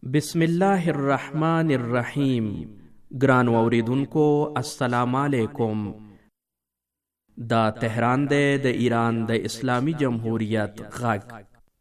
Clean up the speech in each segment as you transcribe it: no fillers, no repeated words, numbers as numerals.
بسم الله الرحمن الرحیم. ګرانو اوریدونکو السلام علیکم. دا تهران دی د ایران د اسلامی جمهوریت غږ.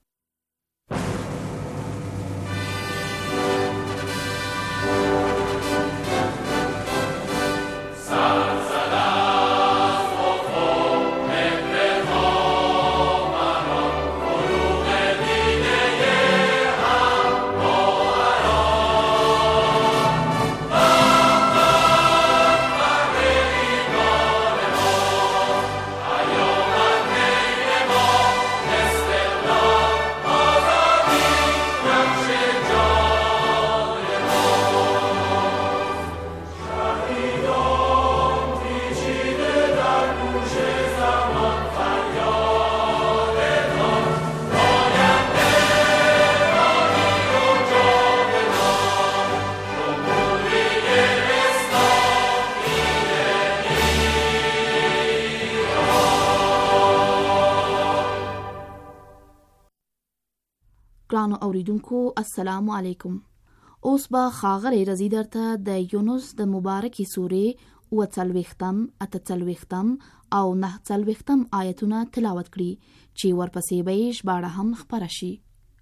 ګرانو اوریدونکو السلام علیکم. اوس به ښاغلی رضی درته د یونس د مبارکې سورې 40 اتهڅلوېښتم او 49 آیتونه تلاوت کړي چې ورپسې به یې ژباړه هم خپره شي.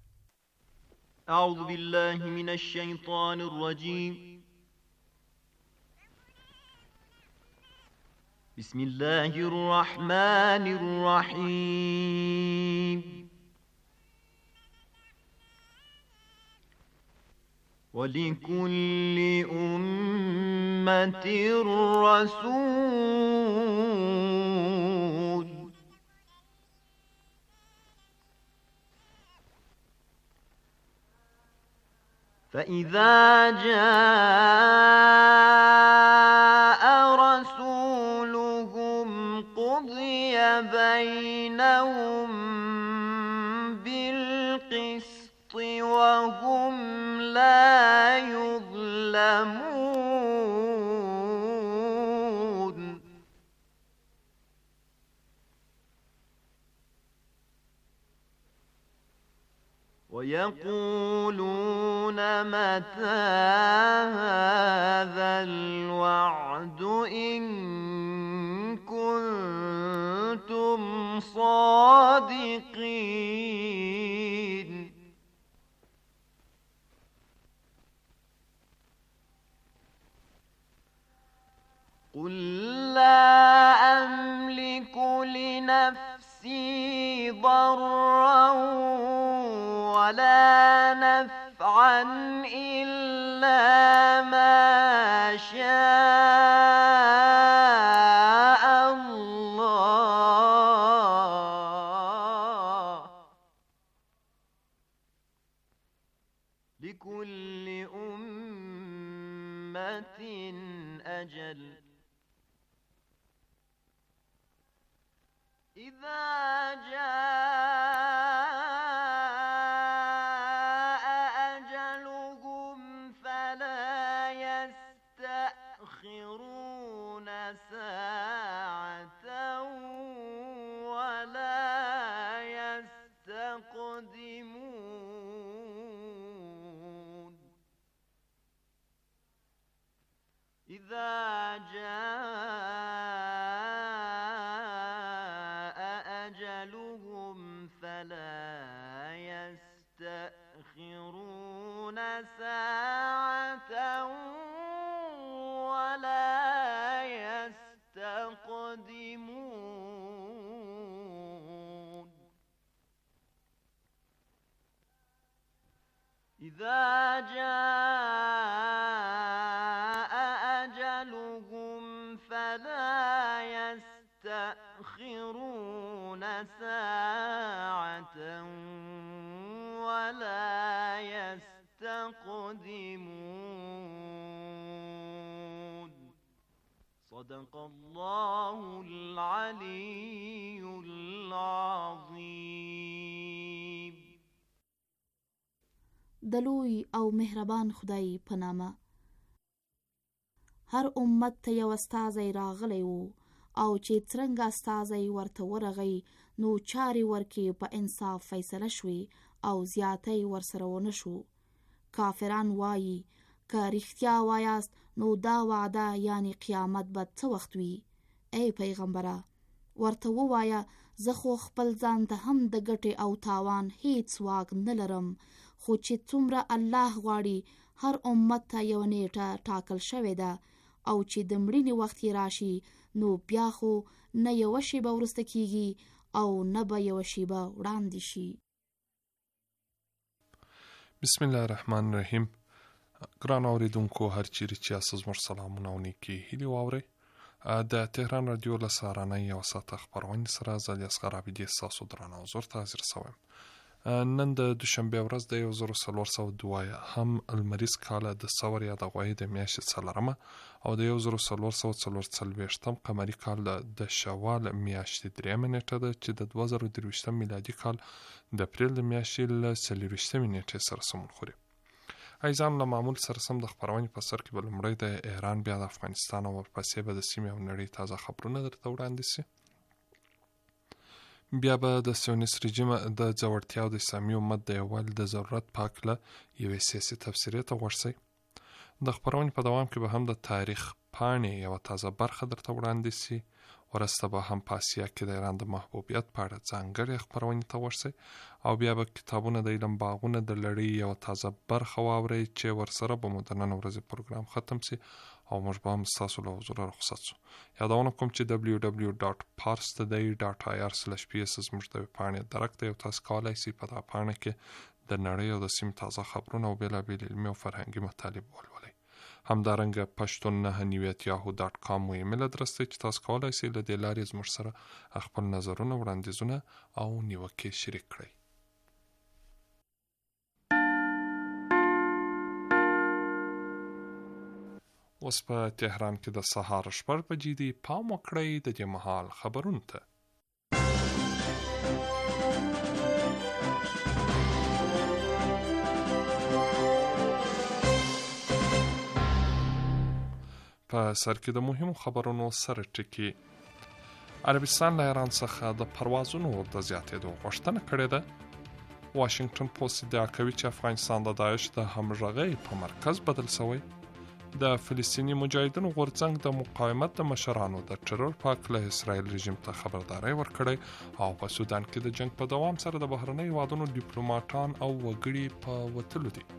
اعوذ بالله من الشیطان الرجیم. بسم الله الرحمن الرحیم. وَلِكُلِّ أُمَّةٍ رَّسُولٌ فَإِذَا جَاءَ رَسُولُهُمْ قُضِيَ بَيْنَهُم بِالْقِسْطِ وَهُمْ لا يظلمون. ويقولون متى هذا الوعد إن كنتم صادقين. قل لا أملك لنفسي ضرا ولا نفعا إلا ما شاء الله. لكل أمة أجل إذا جاء أجلهم فلا يستأخرون ساعة ولا يستقدمون. إذا فلا يستأخرون ساعة ولا يستقدمون. إذا جاء أجلهم فلا يستأخرون ساعة ولا يستقدمون. صدق الله العلي العظيم. د لوی او مهربان خدای په نامه. هر امت ته یو استازی راغلی و او چې څرنګه استازی ورته ورغی نو چارې ورکې په انصاف فیصله شوې او زیاتی ورسره ونه شو. کافران وایي که رښتیا وایاست نو دا وعده یعنی قیامت به څه وخت وي؟ ای پیغمبره ورته ووایه زه خو خپل ځان ته هم د ګټې او تاوان هیڅ واک نه لرم، خو چې څومره الله غواړي هر امت ته یو نیټه ټاکل شوې ده او چې د مړینې وخت یې راشي نو بیا خو نه یوه شیبه وروسته کیږي او نه به یوه شیبه وړاندې شي. بسم الله الرحمن الرحیم. ګران اوریدونکو هر چیرې چې یاست زموږ سلامونه او نیکې هیلې واورئ. د تهران رادیو له سهارنۍ یوه ساعته خپرونې سره زه الیاصغر عابدي ستاسو درانه حضور ته حاضر شوی یم. نن د دوشنبې ورځ د 1402 لمریز کاله د ثور یا د غویي د میاشتې 4 او د 1444 قمري کال د شوال میاشتې 3 نیټه ده چې د 2023 میلادي کال د اپریل د میاشتې له 24 نیټې سره سمون خوري. ایزان له معمول سره سم د خپرونې په سر کې به لومړی د ایران بیا د افغانستان او ورپسې به د سیمې او نړۍ تازه خبرونه درته وړاندې شي. بیا به د سیونیست رژیم د ځوړتیا او د اسلامي امت د یووالي د ضرورت په هکله یوې سیاسي تبصرې ته غوږ شئ. د خپرونې په دوام کې به هم د تاریخ پاڼې یوه تازه برخه درته وړاندې شي. وروسته به هم په اسیا کې د ایران د محبوبیت په اړه ځانګړې خپرونې ته غوږ شئ او بیا به کتابونه د علم باغونه د لړۍ یوه تازه برخه واورئ چې ورسره به مو د نن ورځې پروګرام ختم شي او موږ به هم ستاسو له حضوره رخصت شو. یادونه کوم چې www.parstoday.ir/ps زموږ د ویبپاڼې درک دی او تاسو کولی شئ په دغه پاڼه کې د نړۍ او د سیمې تازه خبرونه او بېلابېل علمي او فرهنګي مطالب ولولئ. همدارنګه pashtunnaha@yahoo.com مو ایمیل ادرس دی چې تاسو کولی شئ له دې لارې زموږ سره خپل نظرونه، وړاندیزونه او نیوکې شریک کړئ. اوس په تهران کې د سهار 6 بجې دي. پام وکړئ د دې مهال خبرونو ته. په سر کې د مهمو خبرونو سره ټکي. عربستان له ایران څخه د پروازونو د زیاتېدو غوښتنه کړې ده. واشنگټن پوسټ ادعا کوي چې افغانستان د داعش د همغږۍ په مرکز بدل شوی. د فلسطیني مجاهدینو غورځنګ د مقاومت د مشرانو د ټرور په هکله اسرائیل رژیم ته خبرداری ورکړی او په سودان کې د جنگ په دوام سره د بهرنیو هیوادونو ډیپلوماټان او وګړي په وتلو دي.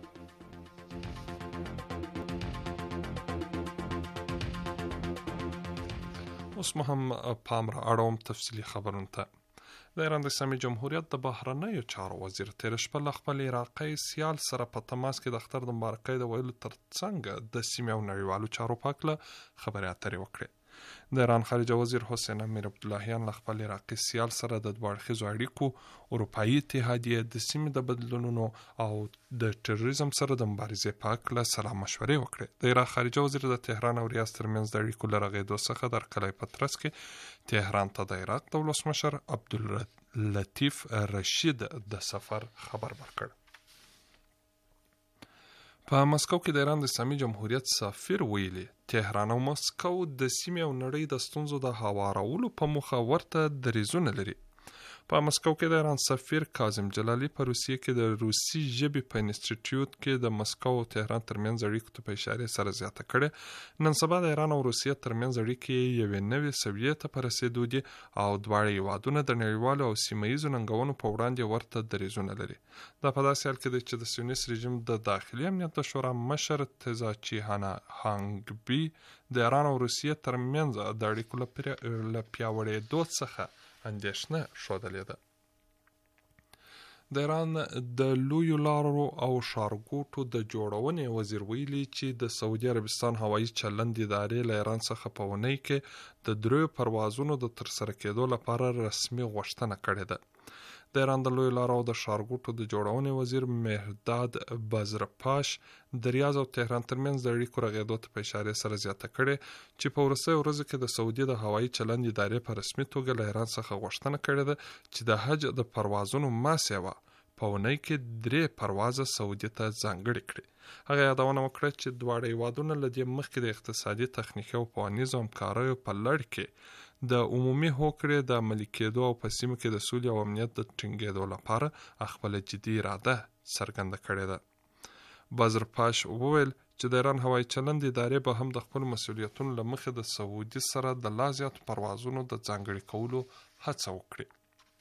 اوس هم پام را اړوم تفصیلي خبرونو ته. د ایران د اسلامي جمهوریت د بهرنیو چارو وزیر تېره شپه له خپل عراقي سیال سره په تماس کې د اختر د مبارکۍ د ویلو ترڅنګ د سیمې او نړیوالو چارو په هکله خبرې اترې وکړې. د ایران خارجه وزیر حسین امیر عبداللهیان له خپل عراقي سیال سره د دوه اړخیزو اړیکو، اروپایي اتحادیې، د سیمې د بدلونونو او د تروریزم سره د مبارزې په هکله سلا مشورې وکړې. د عراق خارجه وزیر د تهران او ریاض ترمنځ د اړیکو له رغېدو څخه د هرکلی په ترڅ کې تهران ته د عراق د ولسمشر عبداللطیف رشید د سفر خبر ورکړ. په مسکو کې د ایران د اسلامي جمهوریت سفیر ویلي تهران او مسکو د سیمې او نړۍ د ستونزو د هوارولو په موخه ورته دریځونه لري. په مسکو کې د ایران سفیر کاظم جلالی په روسیې کې د روسي ژبې په انسټیټیوټ کې د مسکو او تهران ترمنځ اړیکو ته په اشارې سره زیاته کړې. نن سبا د ایران او روسیې ترمنځ اړیکې یوې نوې سویې ته په رسېدو دي او دواړه هیوادونه د نړیوالو او سیمه ییزو ننګونو په وړاندې ورته دریځونه لري. دا په داسې حال کې دی چې د سیونیست رژیم د داخلي امنیت د شورا مشر تزاچی هانګبي د ایران او روسیې ترمنځ د اړیکو له پیاوړېدو څخه اندېښنه ښودلې ده. د ایران د لویو لارو او ښارګوټو د جوړونې وزیر ویلي چې د سعودي عربستان هوایي چلند ادارې له ایران څخه په اونۍ کې د 3 پروازونو د ترسره کېدو لپاره رسمي غوښتنه کړې ده. د ایران د لویو لارو او د ښارګوټو د جوړونې وزیر مهرداد بازرپاش د ریاض او تهران ترمنځ د اړیکو رغېدو ته په اشارې سره زیاته کړې چې په وروستیو ورځو کې د سعودي د هوایي چلند ادارې په رسمي توګه له ایران څخه غوښتنه کړې ده چې د حج د پروازونو ماسیوه په اونۍ کې 3 پروازه سعودي ته ځانګړي کړي. هغه یادونه وکړه چې دواړه هیوادونه له دې مخکې د اقتصادي، تخنیکي او پوهنیزو همکاریو په لړ کې د عمومي هوکړې د عملي کېدو او په سیمه کې د سولې او امنیت د ټینګېدو لپاره خپله جدي اراده څرګنده کړې ده. بازرپاش وویل چې د ایران هوایي چلند ادارې به هم د خپل مسؤلیتونو له مخې د سعودي سره د لا زیاتو پروازونو د ځانګړي کولو هڅه وکړي.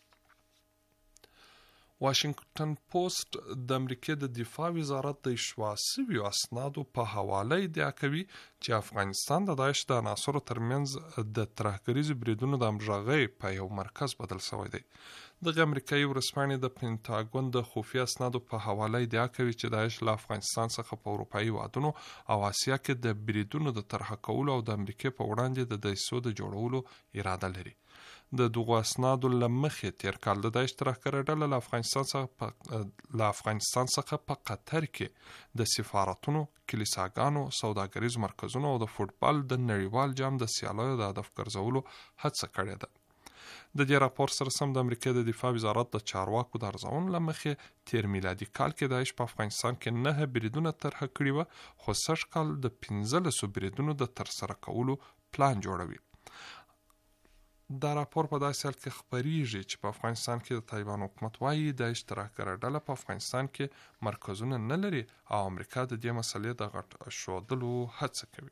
واشنگټن پوسټ د امریکای د دفاع وزارت د اشوا شویو اسنادو په حواله ادعا کوي چې افغانستان د داعش د عناصرو ترمنځ د ترهګریزو بریدونو د همغږۍ په یو مرکز بدل شوی دی. دغه امریکایي ورځپاڼې د پینټاګون د خفیه اسنادو په حواله ادعا کوي چې داعش له افغانستان څخه په اروپایي هیوادونو او آسیا کې د بریدونو د طرحه کولو او د امریکای په وړاندې د دسیسو د جوړولو اراده لري. د دغو اسنادو له مخې تیر کال د داعش ترهګره ډله له افغانستان څخه په قطر کې د سفارتونو، کلیساګانو، سوداګریزو مرکزونو او د فوټبال د نړیوال جام د سیالیو د هدف ګرځولو هڅه کړې ده. د دې راپور سره سم د امریکا د دفاع وزارت د چارواکو د ارزونې له مخې تیر میلادي کال کې داعش په افغانستان کې 9 بریدونه طرحه کړي وو، خو سږ کال د 15 بریدونو د ترسره کولو پلان جوړوي. دا راپور په داسې حال کې خپریږي چې په افغانستان کې د طالبان حکومت وایي داعش ترهګره ډله په افغانستان کې مرکزونه نه لري او امریکا د دې مسلې د غټ ښودلو هڅه کوي.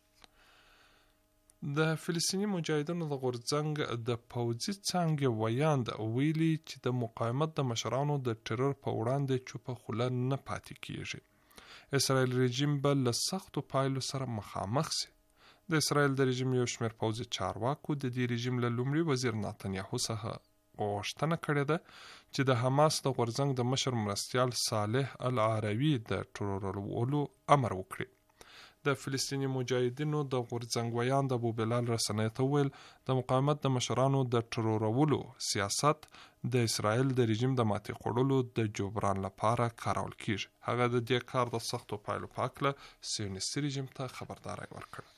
د فلسطیني مجاهدینو د غورځنګ د پوځي څانګې ویاند ویلي چې د مقاومت د مشرانو د ټرور په وړاندې چوپه خوله نه پاتې کیږي. اسرائیل رژیم به له سختو پایلو سره مخامخ شي. د اسرائیل د رژیم یو شمېر پوځي چارواکو د دې رژیم له لومړي وزیر نتنیاهو څخه غوښتنه کړې ده چې د حماس د غورځنګ د مشر مرستیال صالح العروي د ټرورولو امر وکړي. د فلسطیني مجاهدینو د غورځنګ ویاند ابو بلال رسنۍ ته وویل د مقاومت د مشرانو د ټرورولو سیاست د اسرائیل د رژیم د ماتې خوړلو د جبران لپاره کارول کیږي. هغه د دې کار د سختو پایلو په هکله صهیونیستي رژیم ته خبرداری ورکړه.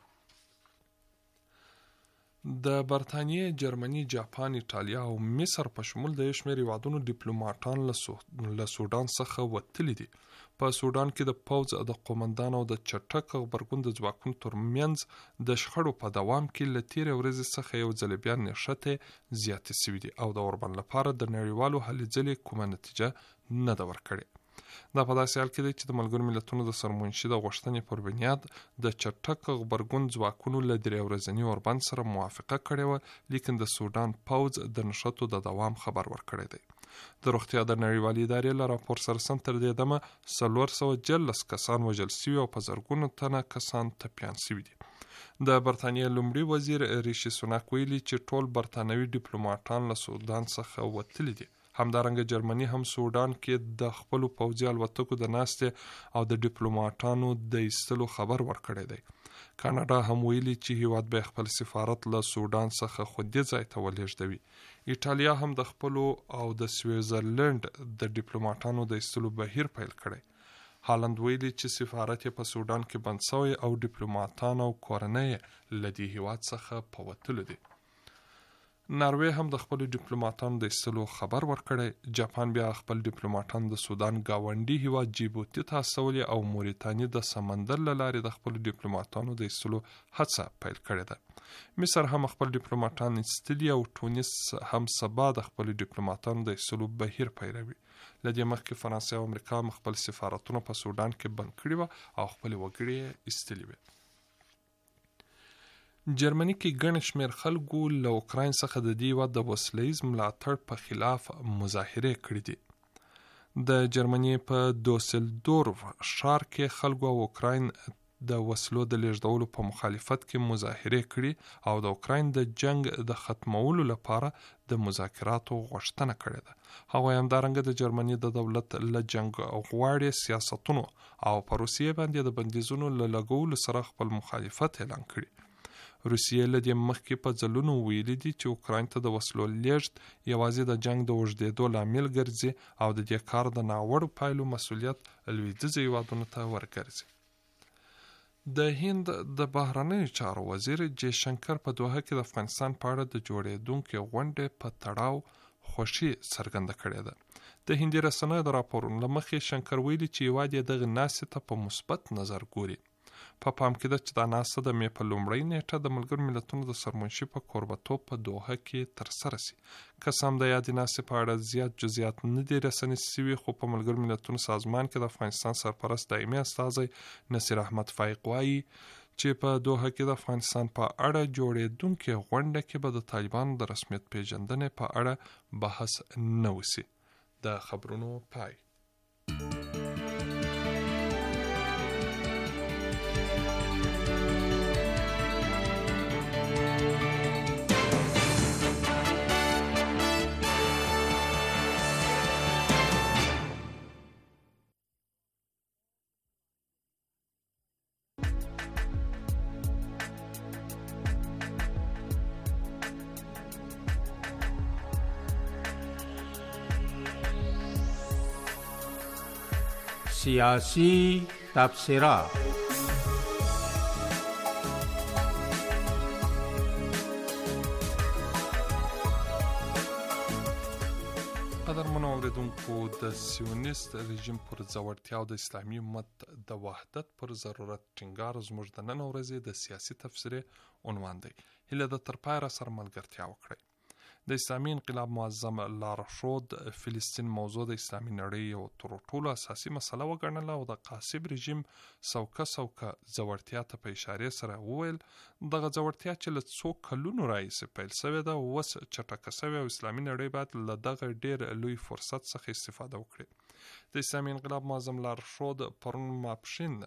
د برتانیې، جرمني، جاپان، ایټالیا او مصر په شمول د یو شمېر هیوادونو ډیپلوماټان له سودان څخه وتلي دي. په سودان کې د پوځ د قومندان او د چټک غبرګون د ځواکونو ترمنځ د شخړو په دوام کې له تېرې ورځې څخه یو ځل بیا نښتې زیاتې شوي دي او د اوربند لپاره د نړیوالو هلې ځلې کومه نتیجه نه ده ورکړې. دا په داسې حال کې دی چې د ملګرو ملتونو د سرمنشي د غوښتنې پر بنیاد د چټک غبرګون ځواکونو له 3 ورځني اوربند سره موافقه کړې وه، لیکن د سودان پوځ د نښتو د دوام خبر ورکړی دی. د روغتیا د نړیوالې ادارې له راپور سره سم تر دې دمه 414 کسان وژل شوي او په زرګونو تنه کسان ټپیان شوي دي. د برتانیې لومړي وزیر ریشي سوناک ویلي چې ټول برتانوي ډیپلوماټان له سودان څخه وتلي دي. همدارنګه جرمني هم سودان کې د خپل پوځي الوتکو د ناستې او د ډیپلوماټانو د ایستلو خبر ورکړی دی. کاناډا هم ویلي چې هیواد به خپل سفارت له سودان څخه خوندي ځای ته ولېږدوي. ایټالیا هم د خپل او د سویټزرلند د ډیپلوماټانو د ایستلو بهیر پیل کړی. هالند ویلي چې سفارت یې په سودان کې بند شوی او ډیپلوماټان او کورنۍ له دې هیواد څخه په وتلو دي. ناروې هم د خپل ډیپلوماټانو د ایستلو خبر ورکړی. جاپان بیا خپل ډیپلوماټان د سودان گاونډي هیواد جیبوتي ته استولي او موريتانیا د سمندر له لارې د خپل ډیپلوماټانو د ایستلو هڅه پیل کړې ده. مصر هم خپل ډیپلوماټان ایستلي او تونس هم سبا د خپل ډیپلوماټانو د ایستلو بهیر پیلوي. له دې مخکې فرانسې او امریکا خپل سفارتونه په سودان کې بند کړي وو او خپل وګړي ایستلي وو. جرمني کې ګڼ شمېر خلکو له اوکراین څخه د دې هیواد د وسلیز ملاتړ په خلاف مظاهرې کړې دي. د جرمني په دوسلدورف ښار کې خلکو او اوکراین د وسلو د لیږدولو په مخالفت کې مظاهرې کړي او د اوکراین د جنگ د ختمولو لپاره د مذاکراتو غوښتنه کړې ده. هغوی همدارنګه د جرمني د دولت له جنگ غواړي سیاستونو او په روسیې باندې د بندیزونو له لګولو سره خپل مخالفت اعلان کړي. روسیې له دې مخکې په ځلونو ویلي دي چې اوکراین ته د وسلو لیږد یوازې د جنگ د اوږدېدو لامل ګرځي او د دې کار د ناوړو پایلو مسؤلیت لویدیځو هیوادونو ته ورګرځي. د هند د بهرنیو چارو وزیر جے شنکر په دوحه کې د افغانستان په اړه د جوړېدونکې غونډې په تړاو خوښي څرګنده کړې ده. د هندي رسنیو د راپورونو له مخې شنکر ویلي چې هیواد یې دغه ناستې ته په مثبت نظر ګوري. په پام کې ده چې دا ناسته د مې په لومړۍ نیټه د ملګرو ملتونو د سرمنشي په کوربتوب په دوحه کې ترسره شي. که څه هم د یادې ناستې په اړه زیات جزئیات نه دي رسنې شوي، خو په ملګرو ملتونو سازمان کې د افغانستان سرپرست دایمي استازی نصیر احمد فایق وایي چې په دوحه کې د افغانستان په اړه جوړېدونکې غونډه کې به د طالبانو د رسمیت پیژندنې په اړه بحث نه وشي. د خبرونو پای. سیاسی تبصره. قدرمنو اوریدونکو، د سیونیست رژیم پر ځوړتیا او د اسلامي امت د وحدت پر ضرورت ټینګار زموږ د نن ورځې د سیاسي تبصرې عنوان دی. هیله ده تر پایه سره ملګرتیا وکړئ. د اسلامي انقلاب معظم لارښود فلسطین موضوع د اسلامي نړۍ یو تر ټولو اساسي مسله وګڼله او د قاسب رژیم سوکه ځوړتیا ته په اشارې سره وویل دغه ځوړتیا چې له څو کلونو راهیسې پیل شوې ده اوس چټکه شوې او اسلامي نړۍ باید له دغه ډېر لوی فرصت څخه استفاده وکړي. د اسلامي انقلاب معظم لارښود پرون ماپښین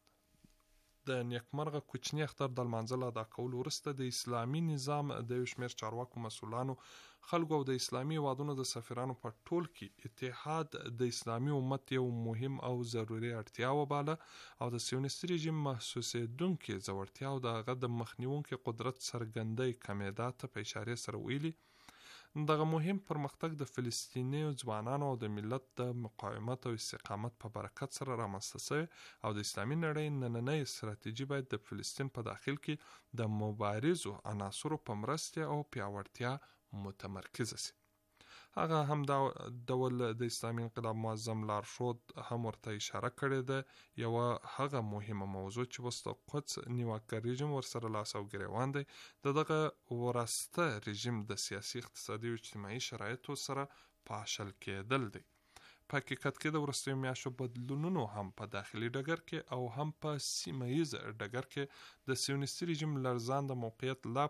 د نیکمرغه کوچني اختر د لمانځه ادا کولو وروسته د اسلامي نظام د یو شمېر چارواکو مسؤلانو خلکو او د اسلامي هیوادونو د سفیرانو په ټول کې اتحاد د اسلامي امت یو مهم او ضروري اړتیا وباله او د سیونیستي رژیم محسوسېدونکې ځوړتیا او د هغه د مخنیوونکي قدرت څرګندۍ کمېدا ته په اشارې سره ویلي دغه مهم پرمختګ د فلسطیني ځوانانو او د ملت د مقاومت او استقامت په برکت سره رامنځته شوی او د اسلامي نړۍ نننۍ استراتیژي باید د فلسطین په داخل کې د مبارزو عناصرو په مرسته او پیاوړتیا متمرکز شي. هغه هم دا ډول د اسلامي انقلاب معظم لارښود هم ورته اشاره کړې ده. یوه هغه مهمه موضوع چې اوس د قدس نیواکه رژیم ورسره لاس او ګریوان دی د دغه ورسته رژیم د سیاسي اقتصادي او اجتماعي شرایطو سره پاشل کېدل دی. په حقیقت کې د وروستیو میاشتو بدلونونو هم په داخلي ډګر کې او هم په سیمه ییز ډګر کې د سیونیستي رژیم لرزان د موقعیت لا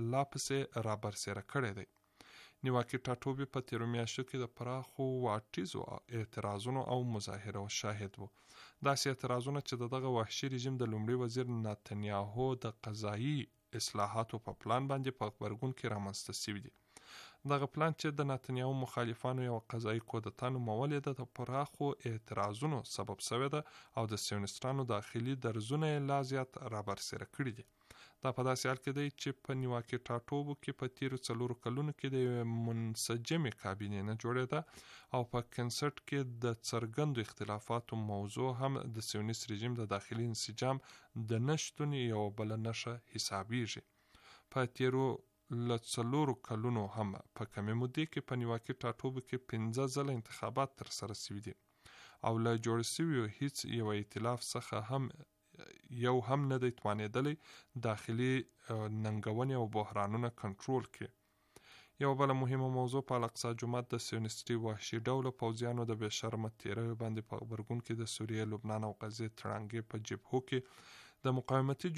پسې رابرسېره کړی دی. نیواکې ټاټوبي په تیرو میاشتو کې د پراخو واټیزو اعتراضونو او مظاهرو شاهد وو. داسې اعتراضونه چې دغه وحشي رژیم د لومړي وزیر نتنیاهو د قضایي اصلاحاتو په پلان باندې په غبرګون کې رامنځته شوي دي. دغه پلان چې د نتنیاهو مخالفانو یو قضایي کودتا نومولې ده د پراخو اعتراضونو سبب شوی ده او د سیونیستانو داخلي درزونه یې لا زیات رابرسېره کړي دي. دا په داسې حال کې دی چې په نیواکې ټاټوبو کې په تیرو 4 کلونو کې د یوې منسجمې کابینې نه جوړېده او په کنسرټ کې د څرګندو اختلافاتو موضوع هم د سیونیست رژیم د داخلي انسجام د نشتون یو بله نښه حسابیږي. په تیرو له 4 کلونو هم په کمې مودې کې په نیواکې ټاټوبو کې 15 ځله انتخابات ترسره شوي دي او له جوړ شویو هیڅ یو ائتلاف څخه هم نه دی توانېدلی داخلي ننګونې او بحرانونه کنټرول کړي. یو بله مهمه موضوع په الاقصی جومات د سیونیستي وحشي ډوله پوځیانو د بې شرمه تیریو باندې په غبرګون کې د سوریې، لبنان او غزې تړانګې په جبهو کې د مقاومتي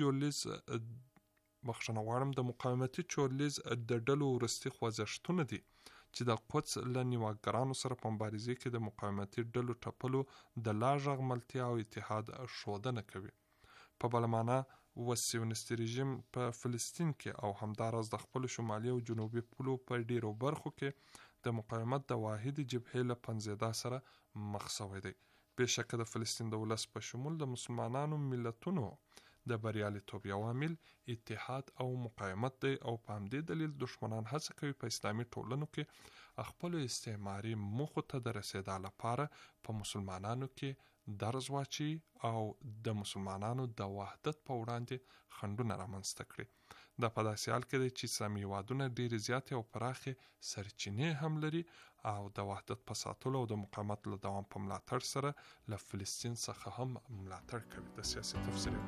چورلیز د ډلو وروستي خوځښتونه دي چې د قدس له نیواکګرانو سره په مبارزې کې د مقاومتي ډلو ټپلو د لا ژغملتیا او اتحاد ښودنه کوي. په بله معنا سیونیستي رژیم په فلسطین کې او همداراز د خپلو شمالي او جنوبي پولو په ډیرو برخو کې د مقاومت د واحدې جبهې له پنځېدا سره مخ شوی دی. بېشکه د فلسطین د ولس په شمول د مسلمانانو ملتونو د بریالیتوب یو عامل اتحاد او مقاومت دی او په همدې دلیل دښمنان هڅه کوي په اسلامي ټولنو کې خپلو استعماري موخو ته د رسېدا لپاره په مسلمانانو کې درز واچي او د مسلمانانو د وحدت په وړاندې خنډونه رامنځته کړي. دا په داسې حال کې دی چې اسلامي هېوادونه ډېرې زیاتې او پراخې سرچینې هم لري او د وحدت په ساتلو او د مقاومت له دوام په ملاتړ سره له فلسطین څخه هم ملاتړ کوي. د سیاسي تفسیر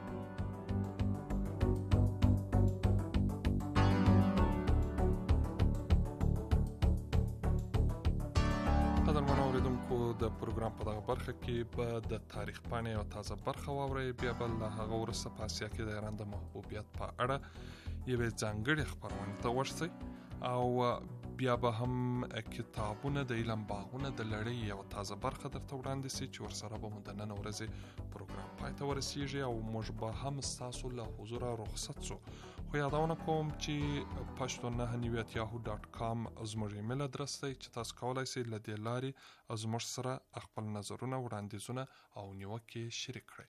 قدرمنو اوریدونکو د پروګرام په دغه برخه کې به د تاریخ پاڼې یوه تازه برخه واورئ، بیا به له هغه وروسته په اسیا کې د ایران د محبوبیت په اړه یوې ځانګړې خپرونې ته ورسئ او بیا به هم کتابونه د علم باغونه د لړۍ یوه تازه برخه درته وړاندې سي چې ورسره به مو د نن ورځې پروګرام پای ته ورسیږي او موږ به هم ستاسو له حضوره رخصت سو. خو یادونه کوم چې pashto9@yahoo.com زموږ ایمیل ادرس دی چې تاسو کولای شئ له دې لارې زموږ سره خپل نظرونه، وړاندیزونه او نیوکې شریک کړئ.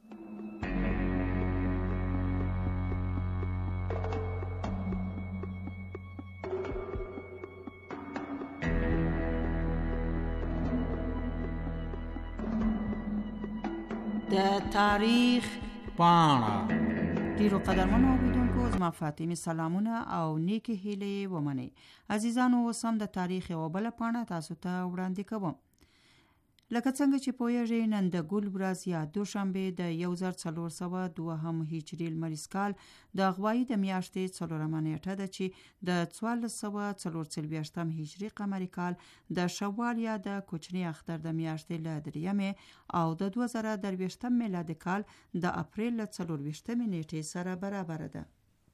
د تاریخ پاڼه. ډیرو قدرمنو اوریدونکو، زما فاطمه سلامونه او نیکی هیلې ومنئ. عزیزانو، اوس هم د تاریخ یوه بله پاڼه تاسو ته وړاندې کوم. لکه څنګه چې پوهیږئ، نن د ګل ورځ یا دوشنبه د 1402 هجري لمریز کال د غوایي د میاشتې 4مه نیټه ده چې د 1444 هجري قمري کال د شوال یا د کوچني اختر د میاشتې له 3 او د 2023 میلادي کال د اپریل له 24 نیټې سره برابر ده.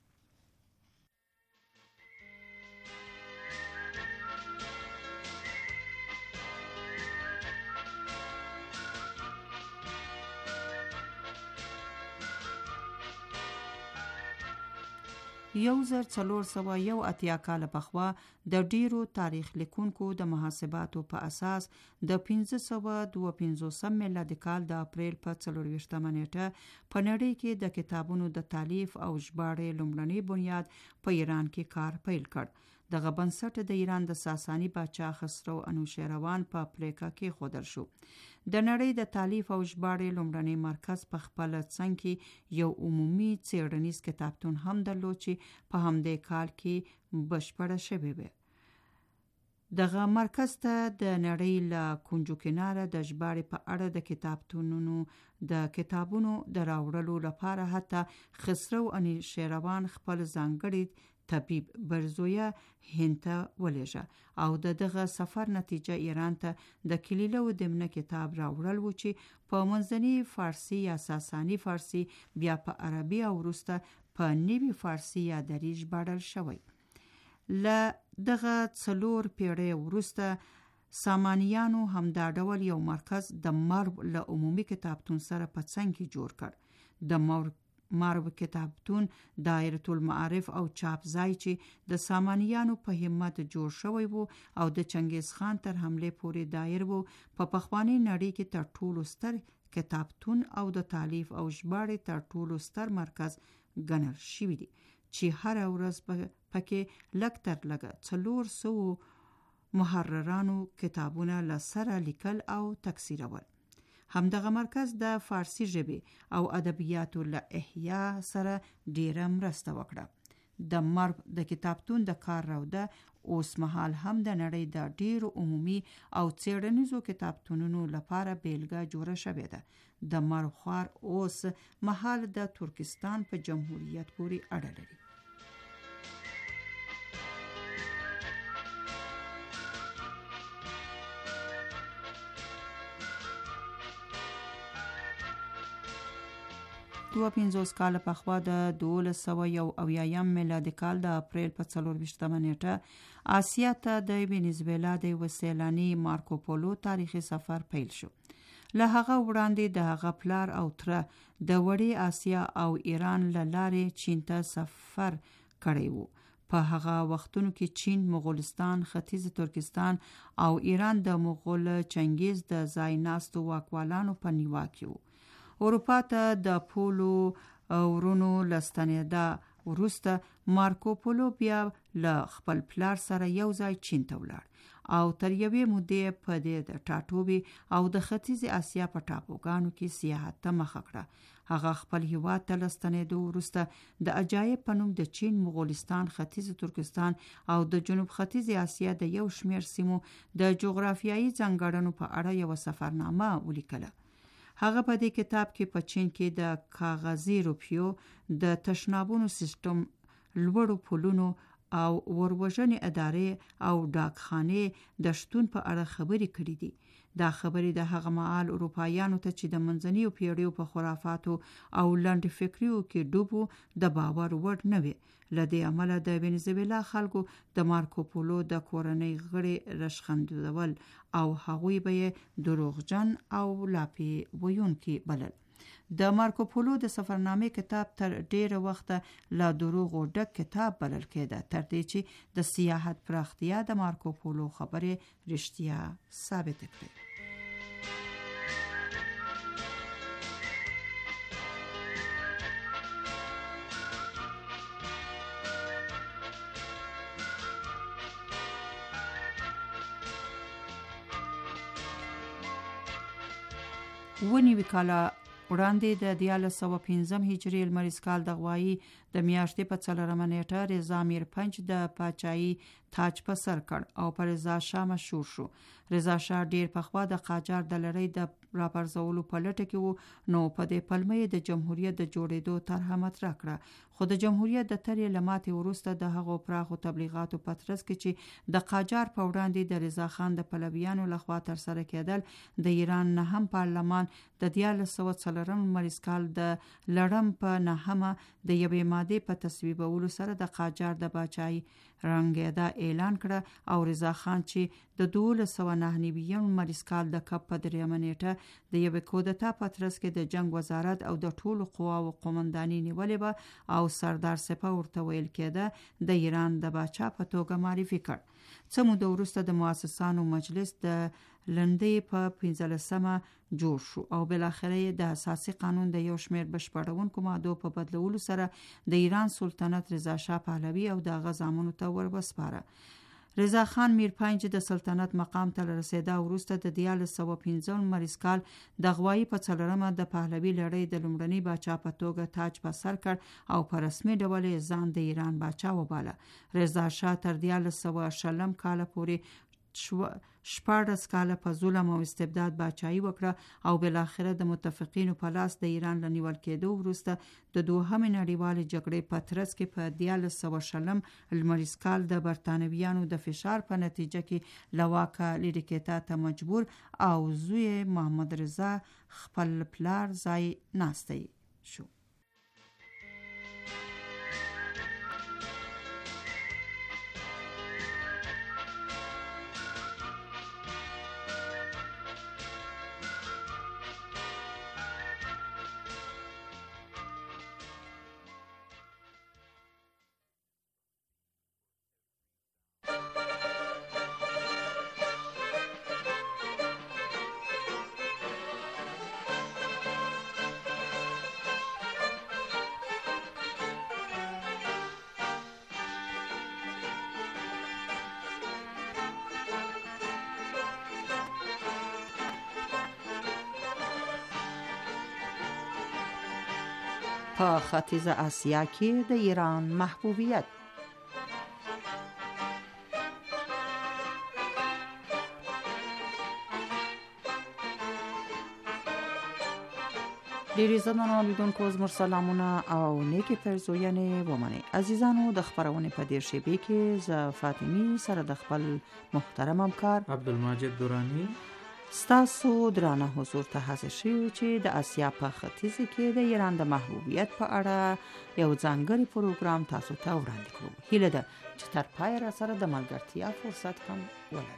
یو 1401 کال پخوا د ډیرو تاریخ لیکونکو د محاسباتو په اساس د 1552 میلادي کال د اپریل په 24مه نیټه په نړۍ کې د کتابونو د تالیف او ژباړې لومړنی بنیاد په ایران کې کار پیل کړ. دغه بنسټ د ایران د ساسانی باچا خسرو انوشیروان په پریکا کې خودل شو. د نړۍ د تالیف او ژباړې لومړنی مرکز په خپل څنګ کې یو عمومي څیړنیز کتابتون هم درلود چې په همدې کال کې بشپړ شوی و. دغه مرکز ته د نړۍ له کونجو کناره د ژباړې په اړه د کتابونو د راوړلو لپاره حتی خسرو انوشیروان خپل ځانګړي طبيب برزویا هند ته ولېږه او دغه سفر نتیجه ایران ته د کلیله و دمنه کتاب راوړل و چې په منځني فارسی یا ساسانی فارسی، بیا په عربي او وروسته په نوي فارسی یا دری ژباړل شوی. له دغه 4 پیړۍ وروسته سامانیانو هم دا ډول یو مرکز د مرو له عمومي کتابتون سره په څنګ کې جوړ کړ. د مارو کتابتون دایره المعارف او چاپ ځای چې د سامانیانو په همت جوړ شوی وو او د چنګیز خان تر حمله پورې دایر وو، په پخوانی نړۍ کې تر ټولو ستر کتابتون او د تالیف او ژباړې تر ټولو ستر مرکز ګڼل شوی دی چې هر ورځ پکې لږ تر لږه 400 محررانو کتابونه لسره لیکل او تکثیرول. همدغه مرکز د فارسی ژبې او ادبیاتو له احیا سره ډیره مرسته وکړه. د مرو د کتابتون د کار راوده اوس مهال هم د نړۍ د ډیرو عمومي او څیړنیزو کتابتونونو لپاره بیلګه جوړه شوې ده. د مرو خوار اوس مهال د ترکستان په جمهوریت پورې اړه لري. دوه 50 کال پخوا د 1201 میلادي کال د اپریل په 24مه نیټه آسیا ته د وینزویلا د وسیلانی مارکو پولو تاریخي سفر پیل شو. له هغه وړاندې د هغه پلار او تره د وړي آسیا او ایران له لارې چین ته سفر کړی وو. په هغه وختونو کې چین، مغولستان، ختیځ ترکستان او ایران د مغول چنګیز د ځای ناستو واکوالانو په نیوا کې وو. اروپا ته د پولو ورونو لستنېدا وروسته مارکو پولو بیا له خپل پلار سره یو ځای چین ته ولاړ او تر یوې مودې په دې د ټاټوبي او د ختیځ اسیا په ټاپوګانو کې سیاحت ته مخه کړه. هغه خپل هیواد ته لستنېدو وروسته د عجایب په نوم د چین، مغولستان، ختیځ ترکستان او د جنوب ختیځ اسیا د یو شمېر سیمو د جغرافیایي ځانګړنو په اړه یو سفرنامه ولیکله. هغه په دې کتاب کې په چین کې د کاغذي روپیو د تشنابونو سیستم، لوړو پلونو او وروژنې ادارې او ډاکخانې د شتون په اړه خبرې کړې دي. دا خبرې د هغه مهال اروپایانو ته چې د منځنیو پیړیو په خرافاتو او لنډ فکریو کې ډوبو د باور وړ نه وي. له دې امله د وینزویلا خلکو د مارکو پولو د کورنۍ غړي رشخندول او هغوی به یې دروغجن او لاپې ویونکي بلل. د مارکو پولو د سفرنامې کتاب تر ډیره وخته لا دروغو ډک کتاب بلل کېده، تر دې چې د سیاحت پراختیا د مارکو پولو خبرې رښتیا ثابت کړې. ونیوي کاله وړاندې د 1315 هجري لمریز کال د غوایي د میاشتې په 4 نیټه رضا میر پنج د پاچایي تاج په سر کړ او پر رضا شاه مشهور شو. رضا شاه ډیر پخوا د قاجار د لړۍ د راپرځولو په لټه کې وو، نو په دې پلمه د جمهوریت د جوړېدو طرحه مطرح کړه. خو د جمهوریت د ترې لماتې وروسته د هغو پراخو تبلیغاتو په ترڅ کې چې د قاجار په وړاندې د رضا خان د پلویانو لخوا تر سره کېدل، د ایران نهم پارلمان د 1340 لمریز کال د لړم په نهمه د یوې مادې په تصویبولو سره د قاجار د پاچایي رنګېدا اعلان کړه او رضا خان چې د 1299 لمریز کال د کب په 3 نیټه د یوې کودتا په ترڅ کې د جنگ وزارت او د ټولو قواو قومنداني نیولې به او سردار سپاه ورته ویل کېده، د ایران د باچا په توګه معرفي کړ. څه موده وروسته د مؤسسانو مجلس د لندې په 15مه جوړ شو او بالاخره د اساسي قانون د یو شمېر بشپړونکو مادو په بدلولو سره د ایران سلطنت رضا شاه پهلوي او د غزامنو ته ورسپاره. رضا خان میر پنج د سلطنت مقام ته رسیدا وروسته د 1315 لمریز کال د غوایي په 4مه د پهلوي لړۍ د لومړني باچا په توګه تاج په سر کړ او په رسمي ډول ځان د ایران باچا وباله. رضا شاه تر 1340 کال پورې 14 کاله په ظلم او استبداد باچایي وکړه او بالاخره د متفقینو په لاس د ایران له نیول کېدو وروسته د دوهمې نړیوالې جګړې په ترڅ کې په 1340 لمریز کال د برتانویانو د فشار په نتیجه کې له واکه لرې کېدو ته مجبور او زوی محمد رضا خپل پلار ځای ناستی شو. په ختیځه اسیا کې د ایران محبوبیت. ډیری زمانو لیدونکو زموږ سلامونه او نیکی پرزوینې ومنئ. عزیزانو د خبرونې په دې شیبې کې ز فاطمی سره د خپل محترم همکار عبدالماجد دورانی ستاسو درانه حضور ته حاضر شوو چې د اسیا په ختیځ کې د ایران د محبوبیت په اړه یو ځانګړی پروګرام تاسو ته وړاندې کړو. هیله ده چې تر پای را سره د ملګرتیا فرصت هم ولرئ.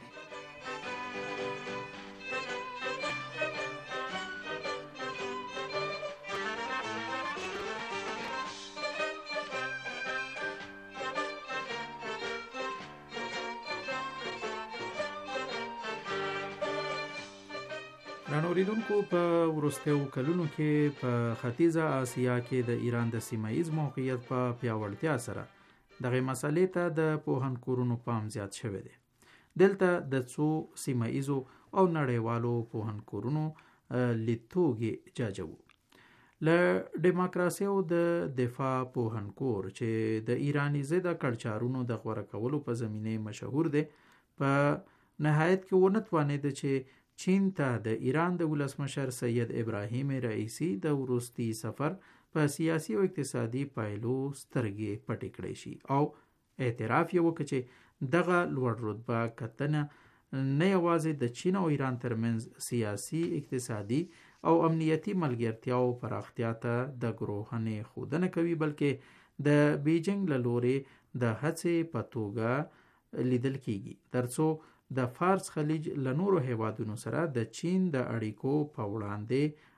اوریدونکو په وروستیو کلونو کې په ختیځه اسیا کې د ایران د سیمایي موقعیت په پیاوړتیا سره دغه مسلې ته د پوهنکورونو پام زیات شوی دی. دلته د څو سیمه ایزو او نړیوالو پوهنکورونو لیدتوږي جاجو. له ډیموکراسي او د دفاع پوهنکور چې د ایرانی ضد کړچارونو د غوړه کولو په زمینه مشهور دی، په نهایت کې ونه توانید چې چین ته د ایران د ولسمشر سید ابراهیم رئیسی د وروستي سفر په سیاسي او اقتصادي پایلو سترګې پټې کړې شي او اعتراف یې وکړي چې دغه لوړ رتبه کتنه نه یوازې د چین او ایران ترمنځ سیاسي، اقتصادي او امنیتي ملګرتیاو پراختیا ته د ګروهنې ښودنه کوي، بلکې د بیجینګ له لورې د هڅې په توګه لیدل کیږي ترڅو د فارس خلیج له نورو هیوادونو سره د چین د اړیکو په وړاندې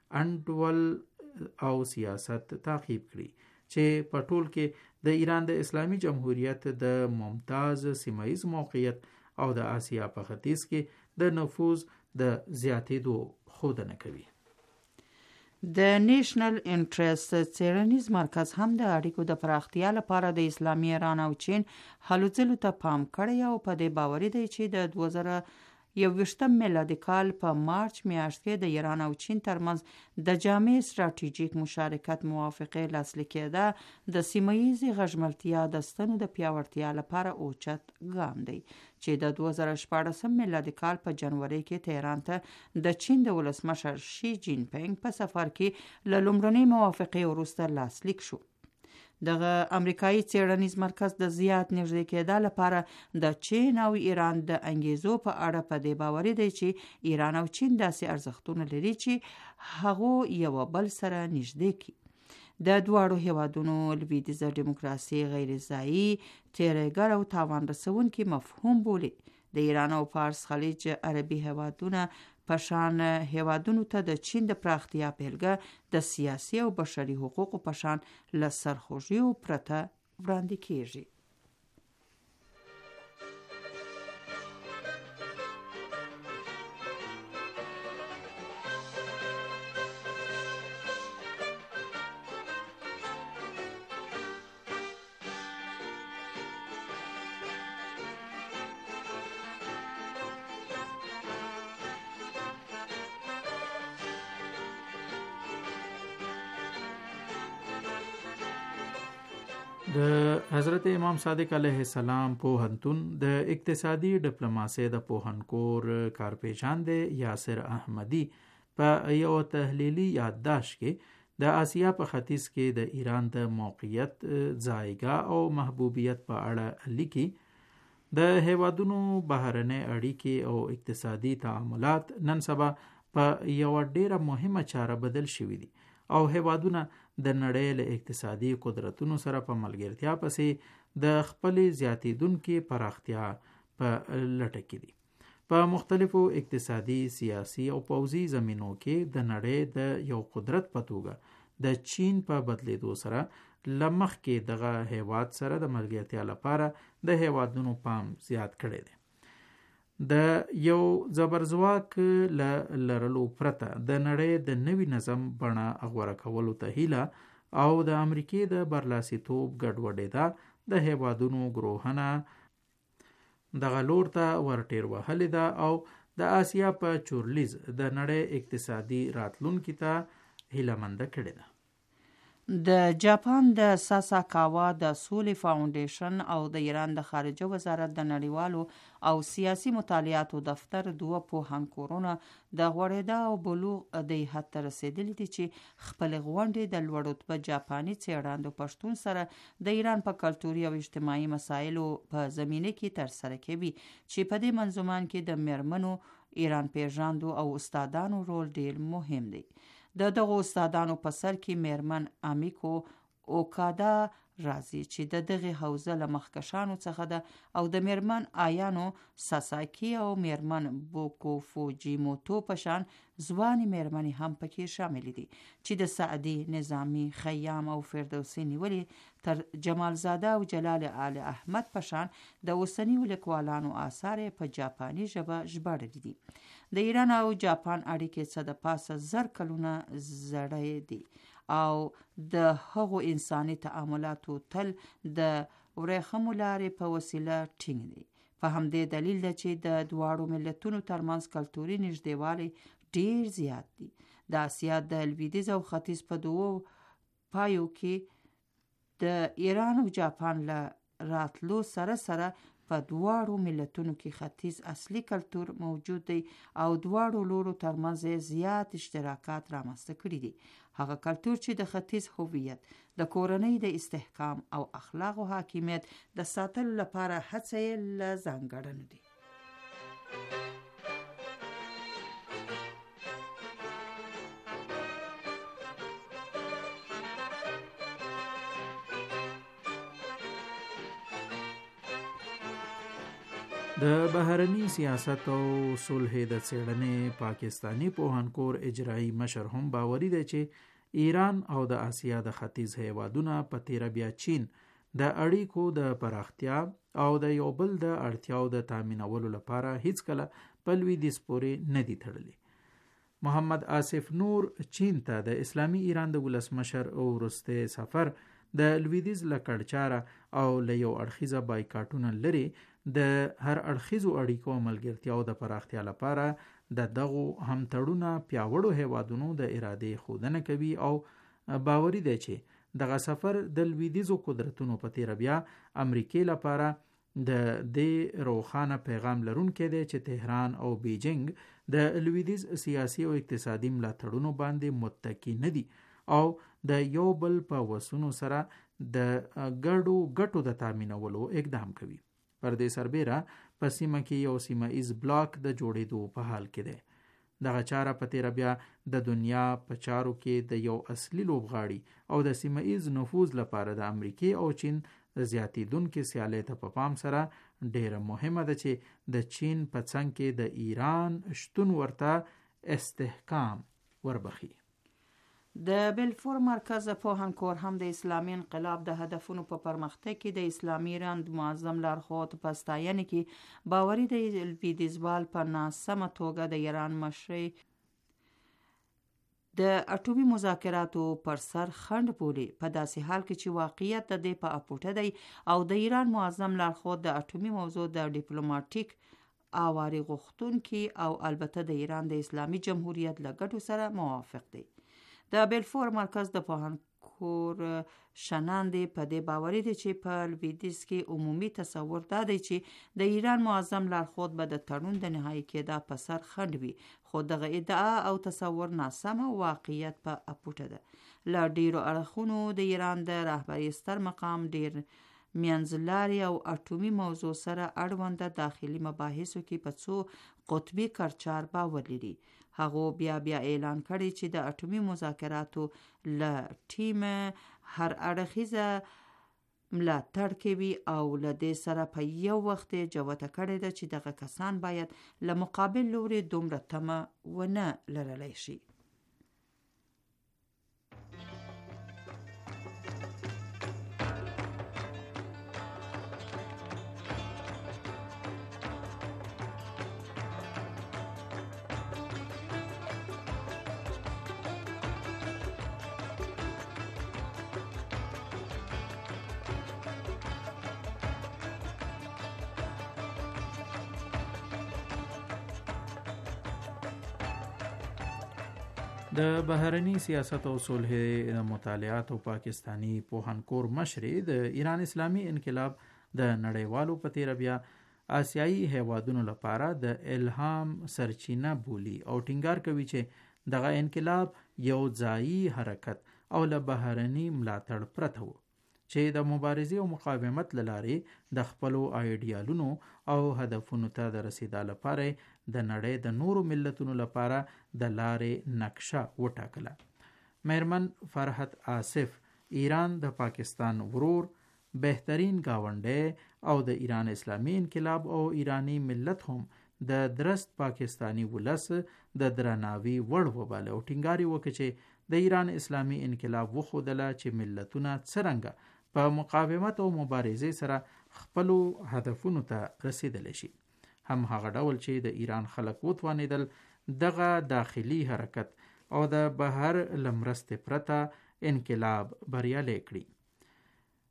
انډول او سیاست تعقیب کړي چې په ټول کې د ایران د اسلامي جمهوریت د ممتاز سیمایي موقعیت او د آسیا په ختیځ کې د نفوذ د زیاتېدو ښودنه کوي. د نیشنل انټرست څیړنیز مرکز هم د اړیکو د پراختیا لپاره د اسلامي ایران او چین هلو ځلو ته پام کړی او په دې باوري دی چې د 2021 میلادي کال په مارچ میاشت کې د ایران او چین ترمنځ د جامع ستراتیژیک مشارکت موافقې لاسلیک کېده د سیمه‌ییزې غژملتیا د ستنو د پیاوړتیا لپاره اوچت ګام دی چې د 2014 میلادي کال په جنوري کې تهران ته د چین د ولسمشر شي جین پینګ په سفر کې له لومړنۍ موافقې وروسته لاسلیک شو. دغه امریکایي څیړنیز مرکز د زیات نږدې کېدا لپاره د چین او ایران د انګیزو په اړه په دې باوري دی چې ایران او چین داسې ارزښتونه لري چې هغه یو بل سره نږدې کړي. د دواړو هیوادونو لویدیځه دیموکراسي غیر ځایي، تیریګر او تاوان رسونکي مفهوم بولي. د ایران او فارس خلیج عربي هیوادونه په شان هیوادونو ته د چین د پراختیا بیلګه د سیاسي او بشري حقوقو په شان له سرخوږیو پرته وړاندې کیږي. د حضرت امام صادق علیه السلام پوهنتون د اقتصادي ډیپلوماسي د پوهنکور کارپیژان یاسر احمدی په یو تحلیلي یادداشت کې د آسیا په ختیځ کې د ایران د موقعیت، ځایګاه او محبوبیت په اړه لیکي. د هیوادونو بهرنۍ اړیکې او اقتصادي تعاملات نن سبا په یو ډیره مهمه چاره بدل شوي دي او هیوادونه د نړۍ له اقتصادي قدرتونو سره په ملګرتیا پسې د خپلې زیاتېدونکې پراختیا په لټه کې دي. په مختلفو اقتصادي، سیاسي او پوځي زمینو کې د نړۍ د یو قدرت په توګه د چین په بدلیدو سره لمخ کې دغه هیواد سره د ملګرتیا لپاره د هیوادونو پام زیات کړی دی. د یو زبرځواک لرلو پرته د نړۍ د نوي نظم بڼه غوره کولو ته هیله او د امریکې د برلاسیتوب ګډوډېدا د هیوادونو ګروهنه دغه لور ته ورټیر وهلې ده او د آسیا په چورلیز د نړۍ اقتصادي راتلونکي ته هیلهمنده کړې ده. د جاپان د ساساکاوا د سولې فاونډیشن او د ایران د خارجه وزارت د نړیوالو او سیاسي مطالعاتو دفتر دوه پوهنکورونه د غوړېدا او بلوغ د حد ته رسیدلي دي چې خپل غونډې د لوړ رتبه جاپاني څېړندو پښتون سره د ایران په کلتوري او اجتماعي مسایلو په زمینه کې ترسره کوي چې په دې منظومان کې د میرمنو، ایران پیژاندو او استادانو رول ډیر مهم دی. د دغه استادانو په سر کې میرمن امیکو اوکادا راځي چې د دغه حوزه له مخکشانو څخه ده او د میرمن آیانو ساساکی او میرمن بوکو فوجیموتو په شان ځواني میرمنې هم پکې شامل دي چې د سعدي، نظامی، خیام او فردوسی نیولې تر جمالزاده او جلال آل احمد په شان د اوسنیو لیکوالانو آثار په جاپاني ژبه ژباړلي دي. د ایران او جاپان اړیکې څه د پاسه 1000 کلونه زړې دي او د هغو انساني تعاملاتو تل د ورېخمو لارې په وسیله ټینګ دي. په همدې دلیل ده چې د دواړو ملتونو ترمنځ کلتوري نږدېوالی ډیر زیات دی. د آسیا د لویدیځ او ختیځ په دوو پایو کې د ایران او جاپان له راتلو سره سره په دواړو ملتونو کې ختیځ اصلي کلتور موجود دی او دواړو لورو ترمنځ زیات اشتراکات رامنځته کړي دي. هغه کلتور چې د ختیځ هویت، د کورنۍ د استحکام او اخلاقو حاکمیت د ساتلو لپاره هڅه یې له ځانګړنو دي. د بهرني سیاست او صلح د څېړنې پاکستانی پوهنکور اجرایی مشر هم باوري دی چې ایران او د آسیا د ختیځ هیوادونه په تیره بیا چین د اړیکو د پراختیا او د یو بل د اړتیاو د تامینولو لپاره هیڅ کله په لویدیځ پورې نه دي تړلي. محمد آصف نور چین ته د اسلامي ایران د ولسمشر او وروسته سفر د لویدیځ له کړچاره او له یو اړخیزه بایکاټونه لري د هر اړخیزو اړیکو او ملګرتیاو د پراختیا لپاره د دغو همتړونه پیاوړو هیوادونو د ارادې ښودنه کوي او باوري دی چې دغه سفر د لویدیځو قدرتونو په تیره بیا امریکې لپاره د دې روښانه پیغام لرونکی دی چې تهران او بیجینګ د لویدیځ سیاسي او اقتصادي ملاتړونو باندې متکی نه دي او د یو بل په وسونو سره د ګډو ګټو د تامینولو اقدام کوي. پر دې سربیره په سیمه کې یو سیمه ایز بلاک د جوړېدو په حال کې دی. دغه چاره په تیره بیا د دنیا په چارو کې د یو اصلي لوبغاړي او د سیمه ایز نفوذ لپاره د امریکې او چین زیاتیدونکې سیالۍ ته په پام سره ډیره مهمه ده چې د چین په څنګ کې د ایران شتون ورته استحکام وربخي. د بلفور مرکز پوهنکور هم د اسلامي انقلاب د هدفونو په پرمختګ کې د اسلامي ایران معظم لارښود په ستاینه کې باوري دی لویدیځوال په ناسمه توګه د ایران مشري د اټومي مذاکراتو پر سر خنډ بولي، په داسې حال کې چې واقعیت د دې په اپوټه دی او د ایران معظم لارښود د اټومي موضوع د ډیپلوماټیک اواري غوښتونکي او البته د ایران د اسلامي جمهوریت له ګټو سره موافق دی. د بلفور مرکز د پوهنکور شناندې په دې باوري دی چې په لویدیځ کې عمومي تصور دا دی چې د ایران معظم لارښود به د تړون د نهایي کېدا په سر خنډ وي، خو دغه ادعا او تصور ناسمه واقعیت په اپوټه ده. له ډیرو اړخونو د ایران د رهبرۍ ستر مقام ډیر منځلاري او اټومي موضوع سره اړونده داخلي مباحثو کې په څو قطبي کړچار باور لري. هغه بیا اعلان کړی چې د اټومي مذاکراتو له ټیم هر اړخیزه ملاتړ کوي او له دې سره په یو وخت جوته کړی ده چې دغه کسان باید له مقابل لوري دومره تمه ونه لرلی شي. د بهرني سیاست او صلح مطالعات او پاکستانی پوهنکور مشري د ایران اسلامي انقلاب د نړیوالو په تیره بیا آسیایي هیوادونو لپاره د الهام سرچینه بولی او ټینګار کوي چې دغه انقلاب یو ځایي حرکت او له بهرني ملاتړ پرته و چې د مبارزې او مقاومت لارې د خپلو آیډیالونو او هدفونو ته د رسیدا لپاره د نړۍ د نورو ملتونو لپاره د لارې نقشه وټاکله. میرمن فرحت آصف ایران د پاکستان ورور، بهترین گاونډی او د ایران اسلامي انقلاب او ایرانی ملت هم د درست پاکستانی ولس د درناوي وړ وباله او ټینګار وکړي چې د ایران اسلامي انقلاب وښودله چې ملتونه څرنګه په مقاومت او مبارزې سره خپلو هدفونو ته رسیدلی شي. هم هغه ډول چې د ایران خلک وتوانېدل دغه داخلي حرکت او د بهر له مرستې پرته انقلاب بریالی کړي.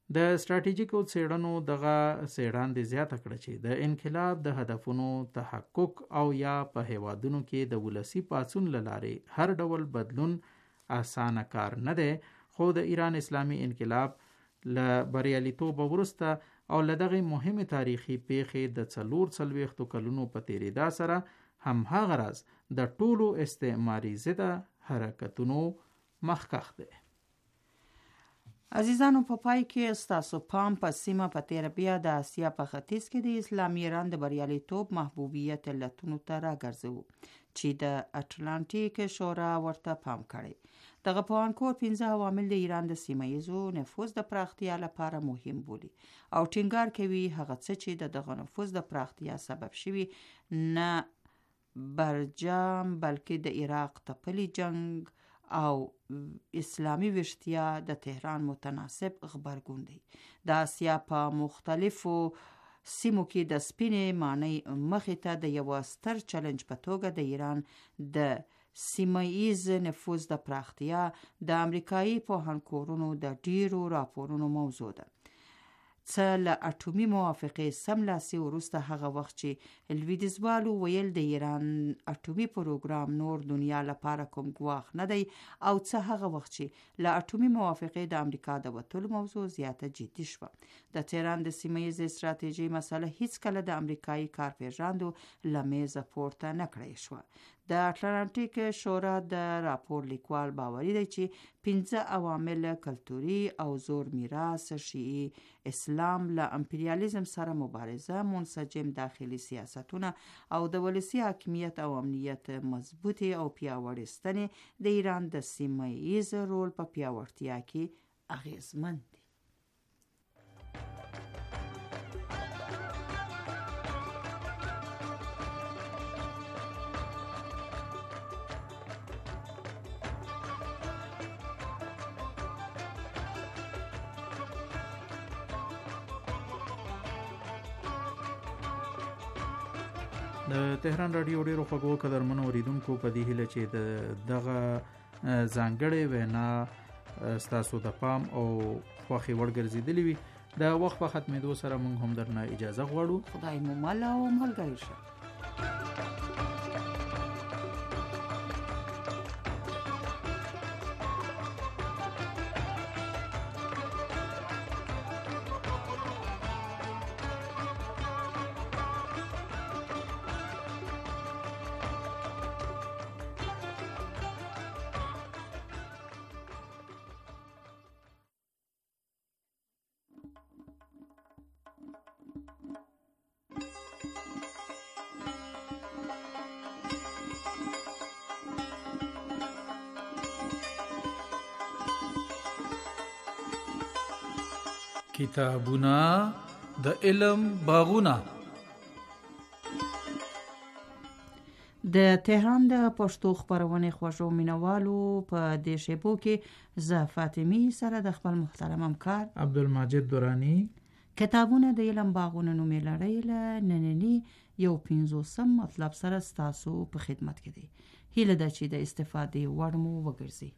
د ستراتیژیکو څېړنو دغه څېړاندې زیاته کړه چې د انقلاب د هدفونو تحقق او یا په هیوادونو کې د ولسی پاڅون له لارې هر ډول بدلون اسانه کار نه دی، خو د ایران اسلامي انقلاب له بریالیتوب وروسته او له دغه مهمه تاریخي پیښې د 44 کلونو په تیریدا سره هماغه راز د ټولو استعماري ضد حرکتونو مخکښ دی. عزیزانو په پای کې ستاسو پام په سیمه په تیر بیا د آسیا په ختیځ کې د اسلامي ایران د بریالیتوب محبوبیت علتونو ته راګرځو چې د اټلانټیک شورا ورته پام کړی. دغه پوهانکور 15 عوامل د ایران د سیمه‌ییزو نفوذ د پراختیا لپاره مهم بولي او ټینګار کوي هغه څه چې د دغه نفوذ د پراختیا سبب شوي نه برجام بلکې د عراق تپلي جنگ او اسلامی وشتیا د تهران متناسب غبرګون دی. د آسیا په مختلفو سیمو کې د سپینې معنی مخې ته د یو ستر چلنج په توګه د ایران د سیمه‌ییز نفوذ د پراختیا د امریکایي پوهانکورونو د ډیرو راپورونو موضوع ده. څه له اټومي موافقې سملاسي وروسته هغه وخت چې لویدیځوالو ویل د ایران اټومي پروګرام نور دنیا لپاره کوم ګواښ نه دی او څه هغه وخت چې له اټومي موافقې د امریکا د وتلو موضوع زیاته جدي شوه. د تهران د سیمه‌ییز استراتیژي مسله هیڅ کله د امریکایي کارپېژاندو له میزه پورته نه کړی شوه. د اټلانټیک شورا د راپور لیکوال باوري دی چې 15 عوامل کلتوري او زور میراث، شیعي اسلام، له امپریالیزم سره مبارزه، منسجم داخلي سیاستونه او د ولسی حاکمیت او امنیت مضبوطی او پیاوړی ستنې د ایران د سیمه‌ییز رول په پیاوړتیا کې اغیزمن دي. د تهران رادیو ډیرو خوږو قدرمنو اوریدونکو په دې هیله چې دغه ځانګړې وینا ستاسو د پام او خوښې وړ ګرځېدلې وي. د وخت په ختمېدو سره موږ هم درنه اجازه غواړو. خدای مو مل او ملګری شه. کتابونه د علم باغونه. د تهران د پښتو خبرونې خوږو مینوالو په دې شیبو کې زه فاطمی سره د خپل محترم همکار عبدالمجید دورانی کتابونه د علم باغونه نومې لړۍ له ننني یو 50 مطلب سره ستاسو په خدمت کې دی. هیله ده چې د استفادې وړ مو وګرځي.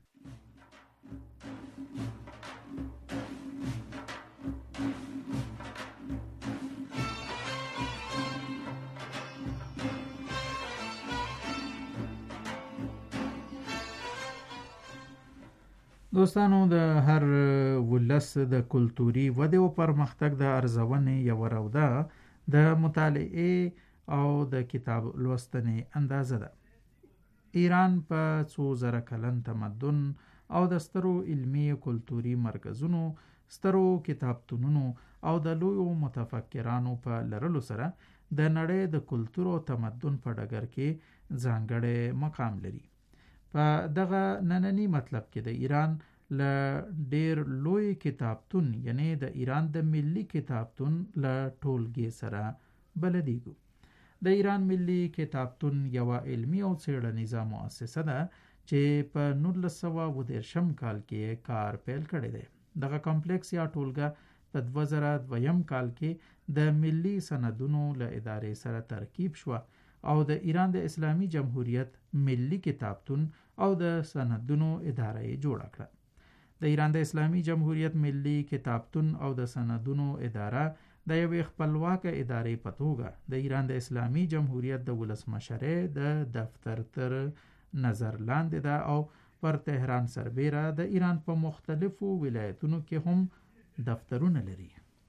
دوستانو، د هر ولس د کلتوري ودې او پرمختګ د ارزونې یو روده د مطالعې او د کتاب لوستنې اندازه ده. ایران په 2000 کلن تمدن او د سترو علمي او کلتوري مرکزونو، سترو کتابتونونو او د لویو متفکرانو په لرلو سره د نړۍ د کلتور او تمدن په ډګر کې ځانګړی مقام لري. په دغه نننی مطلب کې د ایران له ډیر لوی کتابتون یعنی د ایران د ملي کتابتون له ټولګي سره بلدیږو. د ایران ملي کتابتون یو علمي او څیړنیزه مؤسسه ده چې په 1913 کال کې کار پیل کړی دی. دغه کمپلیکس یا ټولګه په 2002 کال کې د ملي سندونو له ادارې سره ترکیب شو او د ایران د اسلامي جمهوریت ملي کتابتون او د سندونو اداره یې جوړه کړه. د ایران د اسلامي جمهوریت ملي کتابتون او د سندونو اداره د یوې خپلواکه ادارې په توګه د ایران د اسلامي جمهوریت د ولسمشرۍ د دفتر تر نظر لاندې ده او پر تهران سربیره د ایران په مختلفو ولایتونو کې هم دفترونه لري.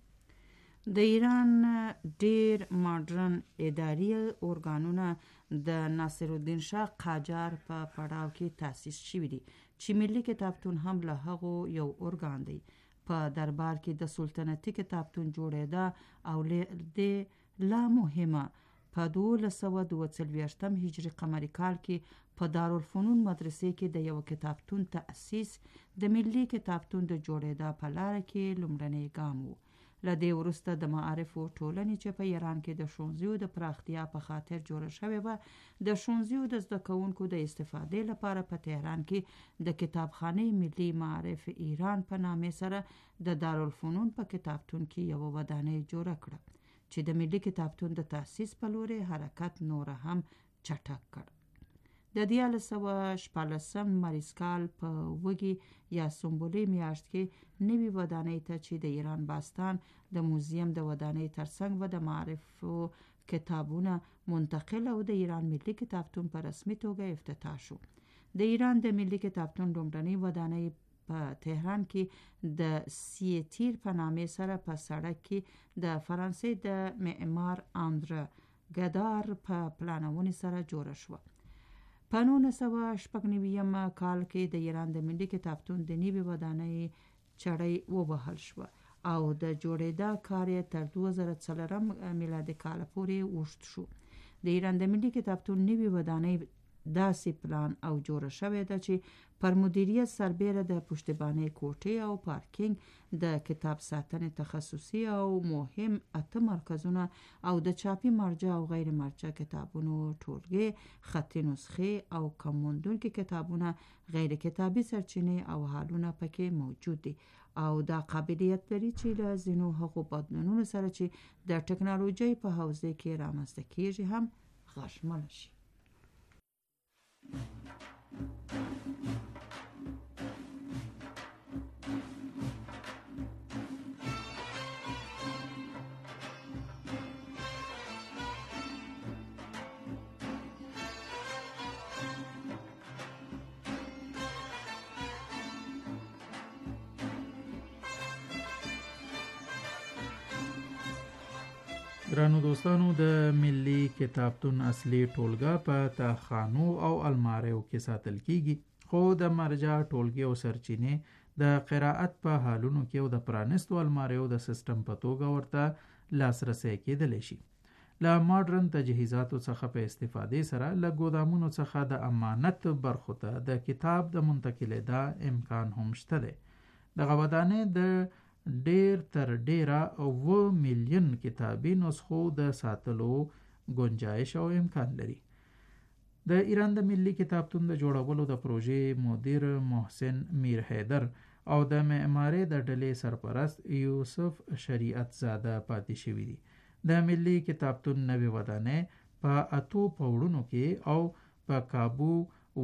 د ایران ډیر ماډرن اداري ارګانونه د ناصر الدین شاه قاجار په پړاو کې تاسیس شوي دي چې ملي کتابتون هم له هغو یو ارګان دی. په دربار کې د سلطنتي کتابتون جوړېده او د لا مهمه په 1242 هجري قمري کال کې په دارالفنون مدرسې کې د یو کتابتون تأسیس د ملي کتابتون د جوړېدا په لار کې لومړنی ګام و. له دې وروسته د معارفو ټولنې چې په ایران کې د ښوونځیو د پراختیا په خاطر جوړه شوې وه د ښوونځیو د زده کوونکو د استفادې لپاره په تهران کې د کتابخانې ملي معارف ایران په نامې سره د دارالفنون په کتابتون کې یوه ودانۍ جوړه کړه چې د ملي کتابتون د تأسیس په لوري حرکت نور هم چټک کړ. د 1914 مریسکال په وږي یا سنبولې میاشت کې نوي ودانۍ ته چې د ایران باستان د موزیم د ودانۍ ترڅنګ و د معارفو کتابونه منتقل او د ایران ملي کتابتون په رسمي توګه افتتاح شو. د ایران د ملي کتابتون لومړنۍ ودانۍ په تهران کې د سیتیر په نامې سره په سړک کې د فرانسې د معمار آندره ګدار په پلانونې سره جوړه شوه. په 1996 کال کې د ایران د ملي کتابتون د نوې ودانۍ چړۍ ووهل شوه او د جوړېدا کار یې تر 2004 میلادي کال پورې اوږد شو. د ایران د ملي کتابتون نوې ودانۍ داسې پلان او جوړه شوې ده چې پر مدیریت سربیره د پشتیبانۍ کوټې او پارکینګ د کتاب ساتنې تخصصي او مهم 8 مرکزونه او د چاپي مرجع او غیر مرجع کتابونو ټولګې خطي نسخې او کم موندونکي کتابونه غیر کتابي سرچینې او حالونه پکې موجود دي او دا قابلیت لري چې له ځینو هغو بدلونونو سره چې د ټکنالوژۍ په حوزه کې رامنځته کیږي هم غاښمنه شي. ګرانو دوستانو، د ملي کتابتون اصلي ټولګه په تاخانو او الماریو کې ساتل کیږي، خو د مرجع ټولګې او سرچینې د قرائت په حالونو کې او د پرانستو الماریو د سیستم په توګه ورته لاسرسی کېدلی شي. له ماډرن تجهیزاتو څخه په استفادې سره له ګودامونو څخه د امانت برخو ته د کتاب د منتقلیدا امکان هم شته دی. دغه ودانۍ د ډیر تر ډیره 9 میلیون کتابي نسخو د ساتلو گنجایش او امکان لري. د ایران د ملي کتابتون د جوړولو د پروژې مدیر محسن میر حیدر او د معمارۍ د ډلې سرپرست یوسف شریعت زاده پاتې شوي دي. د ملي کتابتون نوې ودانۍ په 8 پوړونو کې او په کابو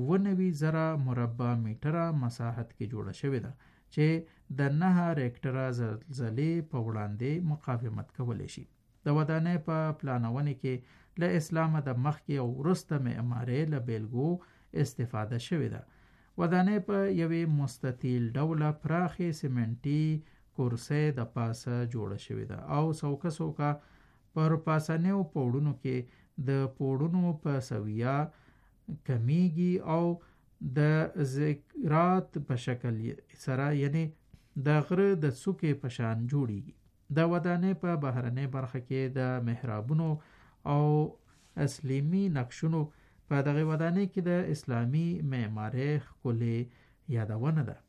90,000 مربع میټره مساحت کې جوړه شوې ده چې د 9 ریکټره زلزلې په وړاندې مقاومت کولی شي. د ودانۍ په پلانونې کې له اسلامه د مخکې او وروسته معمارۍ له بیلګو استفاده شوې ده. ودانۍ په یوې مستطیل ډوله پراخې سیمنټي کورسۍ د پاسه جوړه شوې ده او څوکه پر پاسنیو پوړونو کې د پوړونو په سویه کمیږي او د ذکرات په شکل سره، یعنی د غره د څوکې په شان جوړیږي. د ودانۍ په بهرنۍ برخه کې د محرابونو او اسلامي نقشونو په دغه ودانۍ کې د اسلامي معمارۍ ښکلې یادونه ده.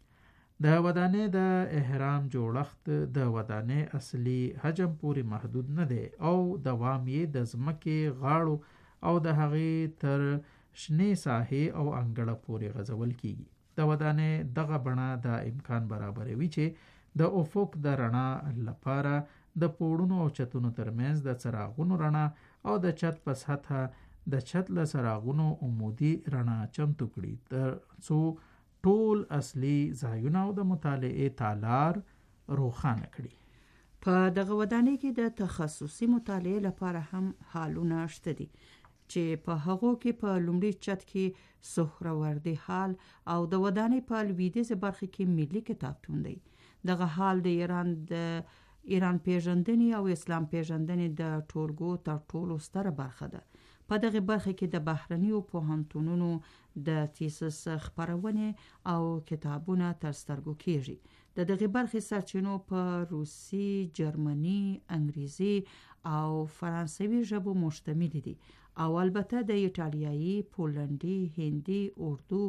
د ودانۍ د احرام جوړښت د ودانۍ اصلي حجم پورې محدود نه دی او دوام یې د ځمکې غاړو او د هغې تر شنې ساحې او انګړه پورې غځول کیږي. د ودانۍ دغه بڼه د امکان برابروي چې د افق د رڼا لپاره د پوړونو او چتونو ترمنځ د څراغونو رڼا او د چت په سطحه د چت له څراغونو عمودي رڼا چمتو کړي تر څو ټول اصلي ځایونه او د مطالعې تالار روښانه کړي. په دغه ودانۍ کې د تخصصي مطالعې لپاره هم هالونه شته دي چې په هغو کې په لومړي چت کې سهروردي هال او د ودانۍ په لویدیځه برخه کې ملي کتابتون دی. دغه هال د ایران پیژندنې او اسلام پیژندنې د ټولګو تر ټولو ستره برخه ده. په دغه برخه کې د بهرنیو پوهنتونونو د تیسس خپرونې او کتابونه تر سترګو کیږي. د دغه برخې سرچینو په روسي، جرمني، انګریزي او فرانسوي ژبو مشتمل دي او البته د ایټالیایی، پولندي، هندي، اردو،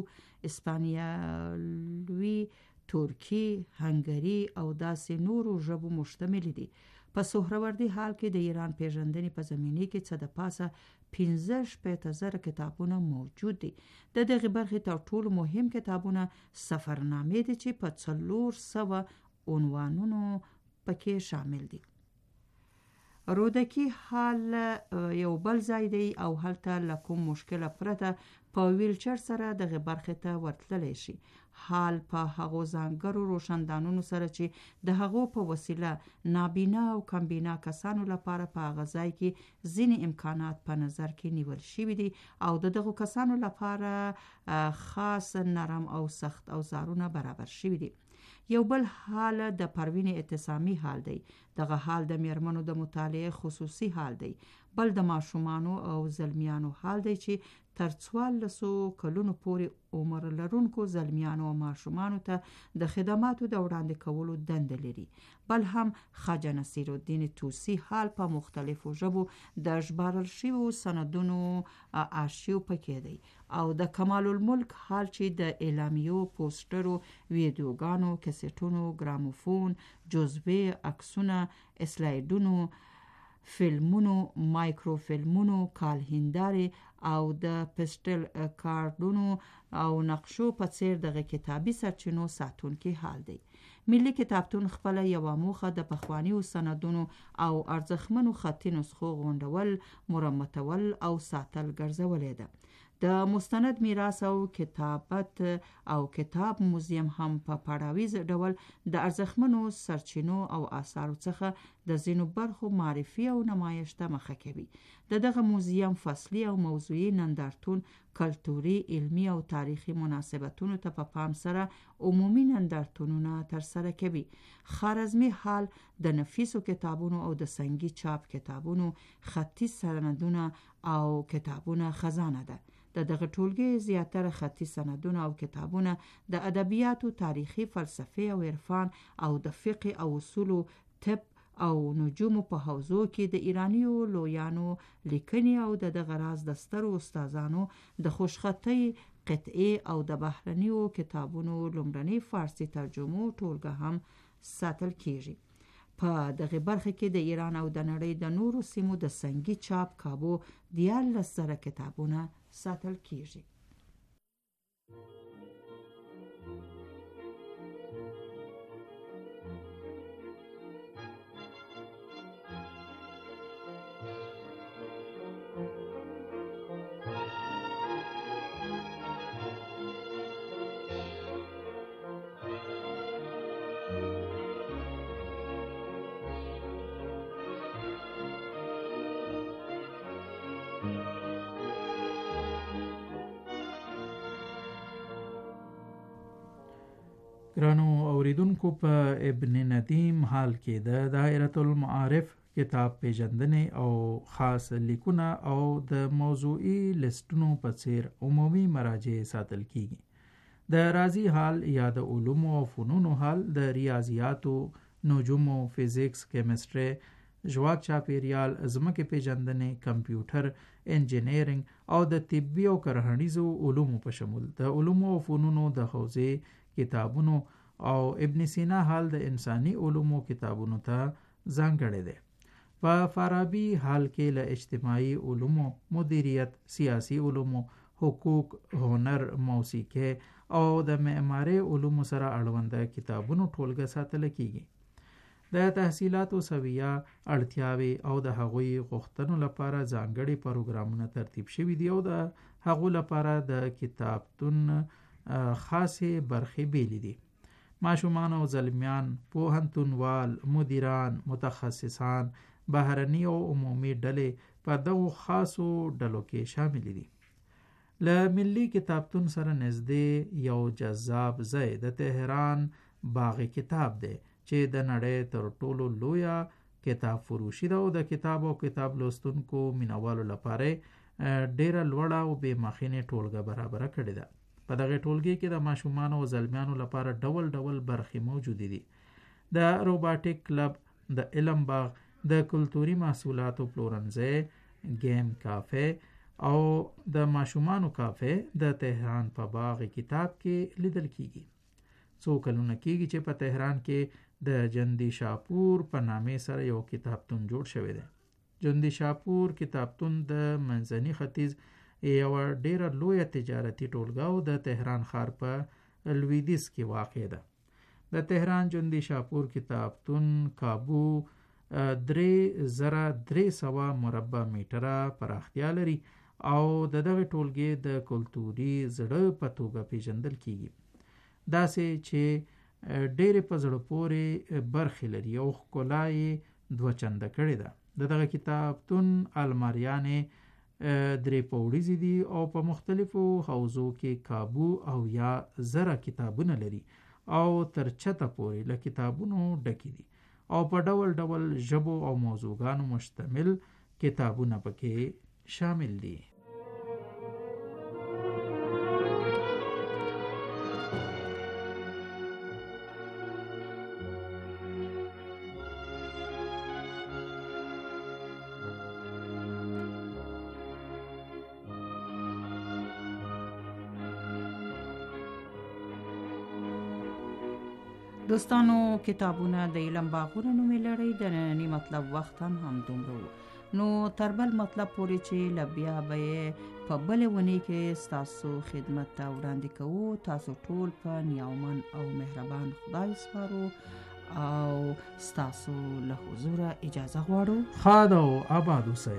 اسپانیوي، ترکی، هنګري او داسې نورو ژبو مشتمل دي. په سهروردي حال کې د ایران پیژندنې په زمینه کې څه د پاسه 15,000 کتابونه موجود دي. د دغه برخې تر ټولو مهم کتابونه سفرنامې دي چې په 400 عنوانونو پکې شامل دي. رودکی حال یو بل ځای دی او هلته له کوم مشکله پرته په ویلچر سره دغه برخې ته ورتللی شي. حال په هغو ځانګړو روشندانونو سره چې د هغو په وسیله نابینا او کمبینا کسانو لپاره په هغه ځای کې ځینې امکانات په نظر کې نیول شوي دي او د دغو کسانو لپاره خاص نرم او سخت اوزارونه برابر شوي دي. یو بل حال د پروین اعتصامی حال دی. دغه حال د میرمنو د مطالعې خصوصي حال دی. بل د ماشومانو او زلمیانو حال دی چې تر 14 کلونو پورې عمر لرونکو زلمیانو او ماشومانو ته د خدماتو د وړاندې کولو دنده لري. بل هم خواجه نصیر الدین توسی حال په مختلفو ژبو د ژباړل شویو سندونو آرشیو پکې دی او د کمال الملک حال چې د اعلامیو، پوسټرو، ویډیوګانو، کیسټونو، ګراموفون، جزوې، عکسونه، اسلایډونو، فلمونو، مایکرو فلمونو، کال هندارې او د پسټل کارډونو او نقشو په څیر دغه کتابي سرچینو ساتونکي حال دی. ملي کتابتون خپل یو موخه د پخوانیو سندونو او ارزښتمنو خطي نسخو غونډول، مرمتول او ساتل ګرځولې ده. د مستند میراث او کتابت او کتاب موزیم هم په پړاویز ډول د ارزښتمنو سرچینو او آثارو څخه د ځینو برخو معرفي او نمایش ته مخه کوي. دغه موزیم فصلي او موضوعي نندارتون کلتوري، علمي او تاریخي مناسبتونو ته په پام سره عمومي نندارتونونه ترسره کوي. خارزمي حال د نفیسو کتابونو او د سنگي چاپ کتابونو، خطي سندونه او کتابونه خزانه ده. دغه ټولګي زیاتره خطي سندونه او کتابونه د ادبیاتو، تاریخي، فلسفي او عرفان او د فقه او اصولو، طب او نجومو په حوزو کې د ایرانیو لویانو لیکنې او دغه راز د سترو استادانو د خوشخطي قطعې او د بهرنیو کتابونو لومړنۍ فارسي ترجمو ټولګه هم ساتل کیږي. په دغه برخه کې د ایران او د نړۍ د نورو سیمو د سنگي چاپ کابو 14,000 کتابونه ساتل کیږي. ګرانو اوریدونکو، په ابن ندیم حال کې د دائره المعارف کتاب پیژندنې او خاص لیکونه او د موضوعي لیستونو په څیر عمومي مراجع ساتل کیږي. د رازی حال یا د علومو او فنونو حال د ریاضیاتو، نجومو، فزیکس، کیمستري، ژواک چاپیریال، ځمکې پیژندنې، کمپیوټر، انجینیرینګ او د طبي او کرهنیزو علومو په شمول د علومو او فنونو د حوزې کتابونو او ابن سینا حال د انساني علومو کتابونو ته ځانګړی دی. په فارابي حال کې له اجتماعي علومو، مدیریت، سیاسي علومو، حقوق، هنر، موسیقي او د معماري علومو سره اړوند کتابونو ټولګه ساتل کیږي. د تحصیلاتو سویه، اړتیاوې او د هغوی غوښتنو لپاره ځانګړي پروګرامونه ترتیب شوي دي او د هغو لپاره د کتابتون خاصې برخې بیلې دي. ماشومان او زلمیان، پوهنتونوال، مدیران، متخصصان، بهرني او عمومي ډلې په دغو خاصو ډلو کې شامل دي. له ملي کتابتون سره نږدې یو جذاب ځای د تهران باغ کتاب دی چې د نړۍ تر ټولو لویه کتاب فروشي ده او د کتاب او کتاب لوستونکو مینوالو لپاره ډیره لوړه او بې مخینې ټولګه برابره کړې ده. په دغه ټولګي کې د ماشومانو او زلمیانو لپاره ډول ډول برخې موجودې دي. د روباټیک کلب، د علم باغ، د کلتوري محصولاتو پلورنځی، گیم کافه او د ماشومانو کافه د تهران په باغ کتاب کې لیدل کیږي. څو کلونه کیږي چې په تهران کې د جندي شاپور په نامې سره یو کتابتون جوړ شوی دی. جندي شاپور کتابتون د منځني ختیځ یو ډیره لویه تجارتي ټولګه او د تهران ښار په لویدیځ کې واقع ده. د تهران جندي شاپور کتابتون کابو 3300 مربع میټره پراختیا لري او د دغه ټولګې د کلتوري زړه په توګه پیژندل کیږي. داسې چې ډېرې په زړه پورې برخې لري او ښکلا یې دوه چنده کړې ده. د دغه کتابتون الماریانې 3 پوړیزې دي او په مختلفو حوزو کې کابو او یا زره کتابونه لري او تر چته پورې له کتابونو ډکې دي او په ډول ډول ژبو او موضوعګانو مشتمل کتابونه پکې شامل دي. دوستانو، کتابونه د علم باغونه نومې لړۍ د ننني مطلب وخت هم دومره و. نو تر بل مطلب پورې چې لبیا به په بلې ونې کې ستاسو خدمت ته وړاندې کوو. تاسو ټول په نیاومن او مهربان خدای سپارو او ستاسو له حضوره اجازه غواړو. خاد او آباد اوسئ.